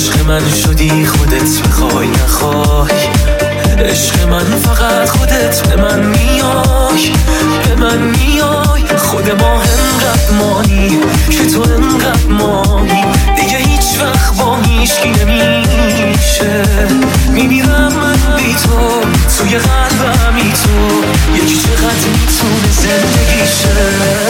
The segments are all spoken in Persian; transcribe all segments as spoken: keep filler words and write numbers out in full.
عشق من شدی خودت بخوای نخوای، عشق من فقط خودت به من میای، به من میای. خود ما انقدر مانی که تو انقدر مانی، دیگه هیچ وقت با هیچکی نمیشه. میمیرم من بی تو، توی قلبمی تو، یکی چقدر میتونه زندگی شه.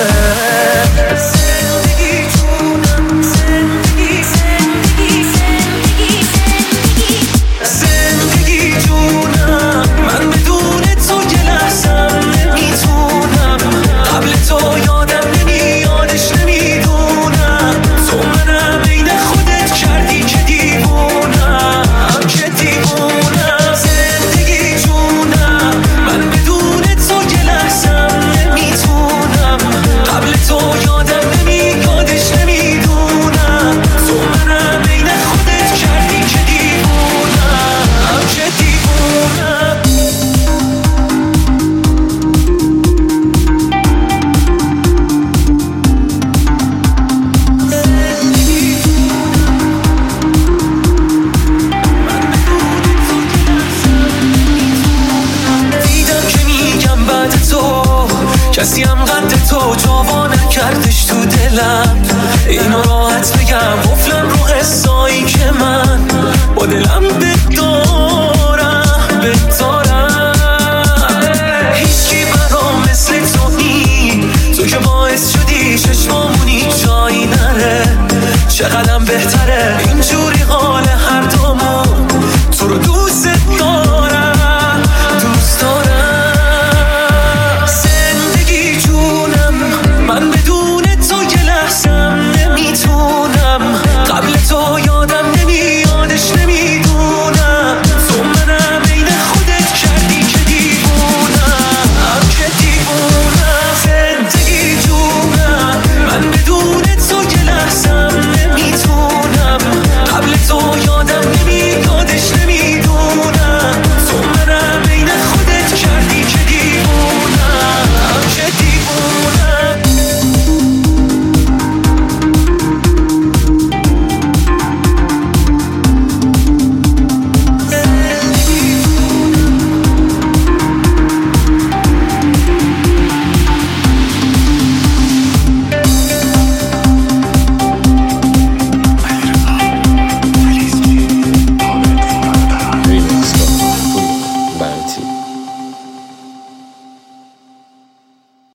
زندگی جونم، زندگی زندگی زندگی زندگی زندگی جونم. من بدون تو یه لحظم نمیتونم، قبل تو یادم نمیادش نمیدونم. تو منم عین خودت کردی که دیوونم، که دیوونم. زندگی جونم، من بدون تو یه لحظم نمیتونم، قبل تو یادم نمیادش نمیدونم. تو منم عین خودت کردی که دیوونم، که دیوونم. دیدم که میگم بعد تو کسی هم قد تو جوا نکردش تو دلم. اینو راحت بگم قفلم رو قصایی که من با دلم بدارم بدارم. هیچکی برام مثل تو نی، تو که باعث شدی چشمامونی جایی نره. چقدرم بهتره اینجوری